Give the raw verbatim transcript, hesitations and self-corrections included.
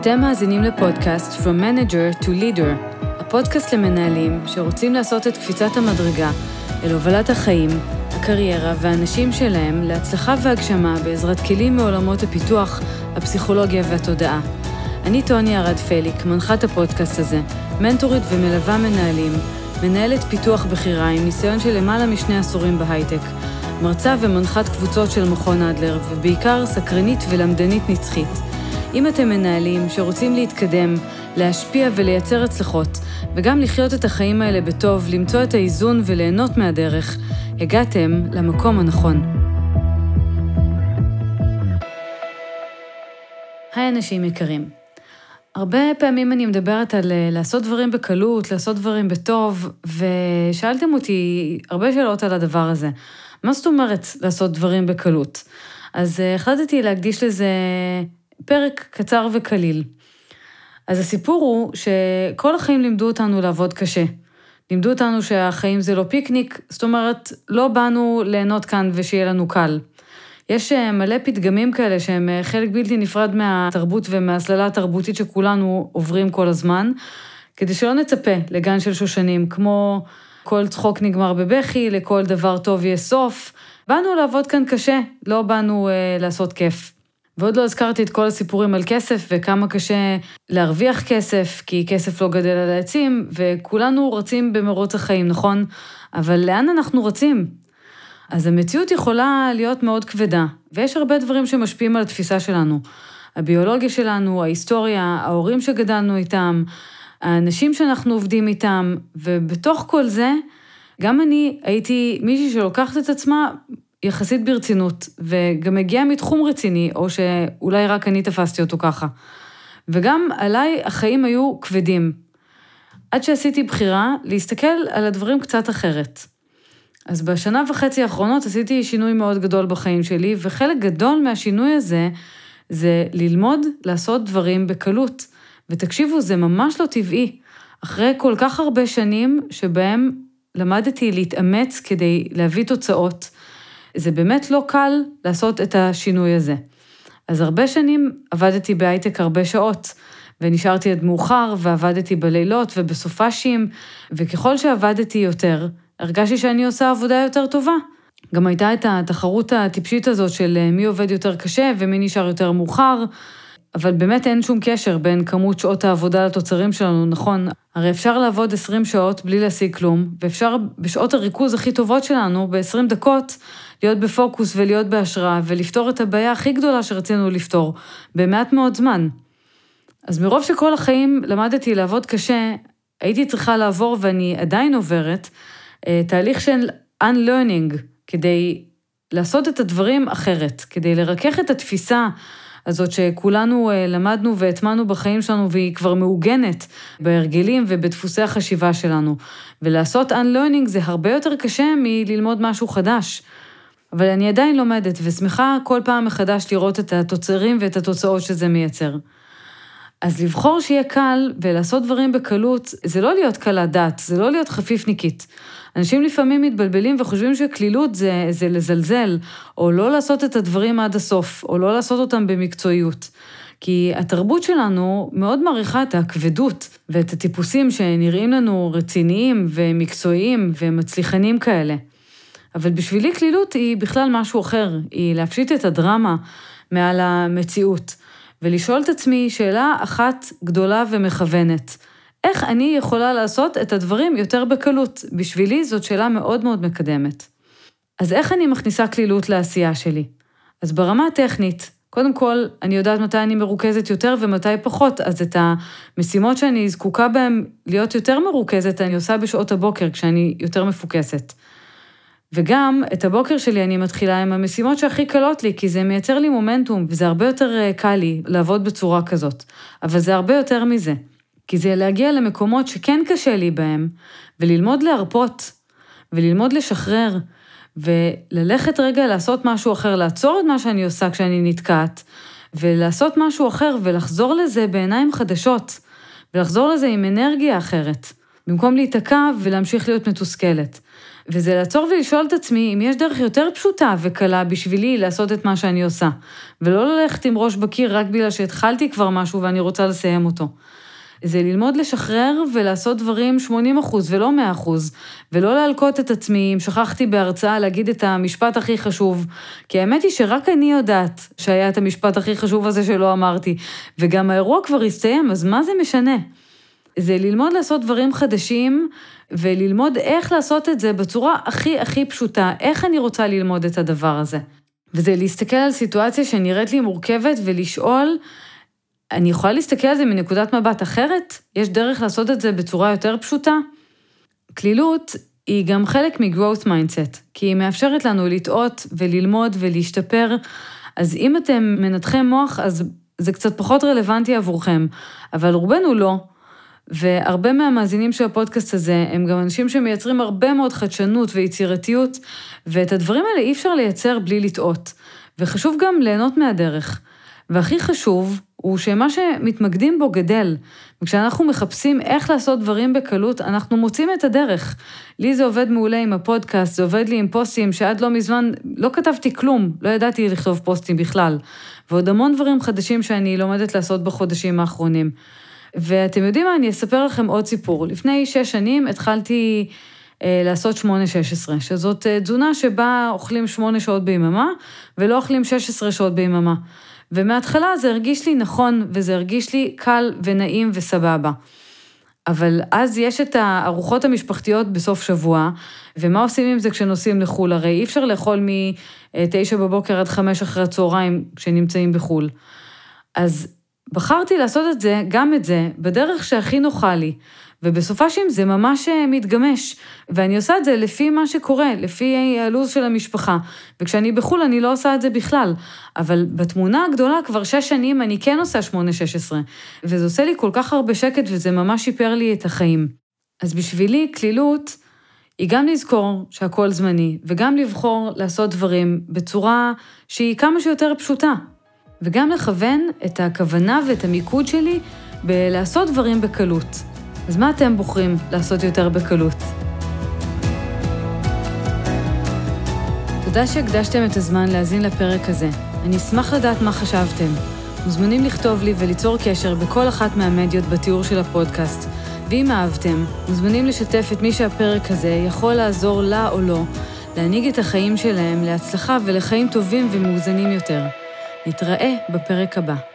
אתם מאזינים לפודקאסט From Manager to Leader, הפודקאסט למנהלים שרוצים לעשות את קפיצת המדרגה אל הובלת החיים, הקריירה והאנשים שלהם להצלחה והגשמה בעזרת כלים מעולמות הפיתוח, הפסיכולוגיה והתודעה. אני טוני ארד פליק, מנחת הפודקאסט הזה, מנטורית ומלווה מנהלים, מנהלת פיתוח בחירה עם ניסיון של למעלה משני עשורים בהייטק, מרצה ומנחת קבוצות של מכון אדלר, ובעיקר סקרנית ולמדנית נצחית. אם אתם מנהלים שרוצים להתקדם, להשפיע ולייצר הצלחות, וגם לחיות את החיים האלה בטוב, למצוא את האיזון וליהנות מהדרך, הגעתם למקום הנכון. היי אנשים יקרים. הרבה פעמים אני מדברת על לעשות דברים בקלות, לעשות דברים בטוב, ושאלתם אותי הרבה שאלות על הדבר הזה. מה זאת אומרת לעשות דברים בקלות? אז החלטתי להקדיש לזה פרק קצר וקליל. אז הסיפור הוא שכל החיים לימדו אותנו לעבוד קשה. לימדו אותנו שהחיים זה לא פיקניק, זאת אומרת, לא באנו ליהנות כאן ושיהיה לנו קל. יש מלא פתגמים כאלה שהם חלק בלתי נפרד מהתרבות ומהסללה התרבותית שכולנו עוברים כל הזמן, כדי שלא נצפה לגן של שושנים, כמו כל צחוק נגמר בבכי, לכל דבר טוב יהיה סוף. באנו לעבוד כאן קשה, לא באנו אה, לעשות כיף. ועוד לא הזכרתי את כל הסיפורים על כסף, וכמה קשה להרוויח כסף, כי כסף לא גדל על העצים, וכולנו רצים במרוץ החיים, נכון? אבל לאן אנחנו רצים? אז המציאות יכולה להיות מאוד כבדה, ויש הרבה דברים שמשפיעים על התפיסה שלנו. הביולוגיה שלנו, ההיסטוריה, ההורים שגדלנו איתם, האנשים שאנחנו עובדים איתם, ובתוך כל זה, גם אני הייתי מישהי שלוקחת את עצמה יחסית ברצינות, וגם הגיעה מתחום רציני, או שאולי רק אני תפסתי אותו ככה. וגם עליי החיים היו כבדים. עד שעשיתי בחירה להסתכל על הדברים קצת אחרת. אז בשנה וחצי האחרונות עשיתי שינוי מאוד גדול בחיים שלי, וחלק גדול מהשינוי הזה, זה ללמוד לעשות דברים בקלות. ותקשיבו, זה ממש לא טבעי. אחרי כל כך הרבה שנים שבהם למדתי להתאמץ כדי להביא תוצאות, זה באמת לא קל לעשות את השינוי הזה. אז הרבה שנים עבדתי בהייטק הרבה שעות, ונשארתי עד מאוחר, ועבדתי בלילות ובסופשים, וככל שעבדתי יותר, הרגשתי שאני עושה עבודה יותר טובה. גם הייתה את התחרות הטיפשית הזאת של מי עובד יותר קשה ומי נשאר יותר מאוחר, אבל באמת אין שום קשר בין כמות שעות העבודה לתוצרים שלנו, נכון? הרי אפשר לעבוד עשרים שעות בלי להשיג כלום, ואפשר בשעות הריכוז הכי טובות שלנו, ב-עשרים דקות, להיות בפוקוס ולהיות בהשראה, ולפתור את הבעיה הכי גדולה שרצינו לפתור, במעט מאוד זמן. אז מרוב שכל החיים למדתי לעבוד קשה, הייתי צריכה לעבור, ואני עדיין עוברת, תהליך של unlearning, כדי לעשות את הדברים אחרת, כדי לרכך את התפיסה הזאת שכולנו למדנו והטמנו בחיים שלנו, והיא כבר מעוגנת בהרגלים ובדפוסי החשיבה שלנו. ולעשות unlearning זה הרבה יותר קשה מללמוד משהו חדש. אבל אני עדיין לומדת ושמחה כל פעם מחדש לראות את התוצרים ואת התוצאות שזה מייצר. אז לבחור שיהיה קל ולעשות דברים בקלות, זה לא להיות קלת דעת, זה לא להיות חפיפניקית. אנשים לפעמים מתבלבלים וחושבים שכלילות זה, זה לזלזל, או לא לעשות את הדברים עד הסוף, או לא לעשות אותם במקצועיות. כי התרבות שלנו מאוד מעריכה את הכבדות, ואת הטיפוסים שנראים לנו רציניים ומקצועיים ומצליחנים כאלה. אבל בשבילי כלילות היא בכלל משהו אחר, היא להפשיט את הדרמה מעל המציאות, ולשאול את עצמי שאלה אחת גדולה ומכוונת. איך אני יכולה לעשות את הדברים יותר בקלות? בשבילי זאת שאלה מאוד מאוד מקדמת. אז איך אני מכניסה כלילות לעשייה שלי? אז ברמה הטכנית, קודם כל, אני יודעת מתי אני מרוכזת יותר ומתי פחות, אז את המשימות שאני זקוקה בהן להיות יותר מרוכזת, אני עושה בשעות הבוקר כשאני יותר מפוקסת. וגם את הבוקר שלי אני מתחילה עם המשימות שהכי קלות לי, כי זה מייצר לי מומנטום, וזה הרבה יותר קל לי לעבוד בצורה כזאת. אבל זה הרבה יותר מזה, כי זה להגיע למקומות שכן קשה לי בהם, וללמוד להרפות, וללמוד לשחרר, וללכת רגע לעשות משהו אחר, לעצור את מה שאני עושה כשאני נתקעת, ולעשות משהו אחר, ולחזור לזה בעיניים חדשות, ולחזור לזה עם אנרגיה אחרת, במקום להתעקע ולהמשיך להיות מתוסכלת. וזה לעצור ולשאול את עצמי אם יש דרך יותר פשוטה וקלה בשבילי לעשות את מה שאני עושה, ולא ללכת עם ראש בקיר רק בגלל שהתחלתי כבר משהו ואני רוצה לסיים אותו. זה ללמוד לשחרר ולעשות דברים שמונים אחוז ולא מאה אחוז, ולא להלקות את עצמי אם שכחתי בהרצאה להגיד את המשפט הכי חשוב, כי האמת היא שרק אני יודעת שהיה את המשפט הכי חשוב הזה שלא אמרתי, וגם האירוע כבר הסתיים, אז מה זה משנה? זה ללמוד לעשות דברים חדשים, וללמוד איך לעשות את זה בצורה הכי הכי פשוטה, איך אני רוצה ללמוד את הדבר הזה. וזה להסתכל על סיטואציה שנראית לי מורכבת ולשאול, אני יכולה להסתכל על זה מנקודת מבט אחרת? יש דרך לעשות את זה בצורה יותר פשוטה? כלילות היא גם חלק מ-growth mindset, כי היא מאפשרת לנו לטעות וללמוד ולהשתפר, אז אם אתם מנתחי מוח, אז זה קצת פחות רלוונטי עבורכם, אבל רובנו לא, והרבה מהמאזינים של הפודקאסט הזה, הם גם אנשים שמייצרים הרבה מאוד חדשנות ויצירתיות, ואת הדברים האלה אי אפשר לייצר בלי לטעות, וחשוב גם ליהנות מהדרך. והכי חשוב הוא שמה שמתמקדים בו גדל, וכשאנחנו מחפשים איך לעשות דברים בקלות, אנחנו מוצאים את הדרך. לי זה עובד מעולה עם הפודקאסט, זה עובד לי עם פוסטים שעד לא מזמן לא כתבתי כלום, לא ידעתי לכתוב פוסטים בכלל, ועוד המון דברים חדשים שאני לומדת לעשות בחודשים האחרונים. ואתם יודעים מה, אני אספר לכם עוד סיפור. לפני שש שנים התחלתי אה, לעשות שמונה שש עשרה, שזאת אה, תזונה שבה אוכלים שמונה שעות ביממה, ולא אוכלים שש עשרה שעות ביממה. ומההתחלה זה הרגיש לי נכון, וזה הרגיש לי קל ונעים וסבבה. אבל אז יש את הארוחות המשפחתיות בסוף שבוע, ומה עושים עם זה כשנוסעים לחול? הרי אי אפשר לאכול מ-תשע בבוקר עד חמש אחרי הצהריים כשנמצאים בחול. אז בחרתי לעשות את זה, גם את זה, בדרך שהכי נוחה לי, ובסופה שם זה ממש מתגמש, ואני עושה את זה לפי מה שקורה, לפי הלוז של המשפחה, וכשאני בחול אני לא עושה את זה בכלל, אבל בתמונה הגדולה כבר שש שנים אני כן עושה שמונה שש עשרה, וזה עושה לי כל כך הרבה שקט, וזה ממש שיפר לי את החיים. אז בשבילי כלילות היא גם לזכור שהכל זמני, וגם לבחור לעשות דברים בצורה שהיא כמה שיותר פשוטה, וגם לכוון את הכוונה ואת המיקוד שלי בלעשות דברים בקלות. אז מה אתם בוחרים לעשות יותר בקלות? תודה שהקדשתם את הזמן להאזין לפרק הזה. אני אשמח לדעת מה חשבתם. מוזמנים לכתוב לי וליצור קשר בכל אחת מהמדיות בתיאור של הפודקאסט. ואם אהבתם, מוזמנים לשתף את מי שהפרק הזה יכול לעזור לה או לא, להנהיג את החיים שלהם להצלחה ולחיים טובים ומאוזנים יותר. נתראה בפרק הבא.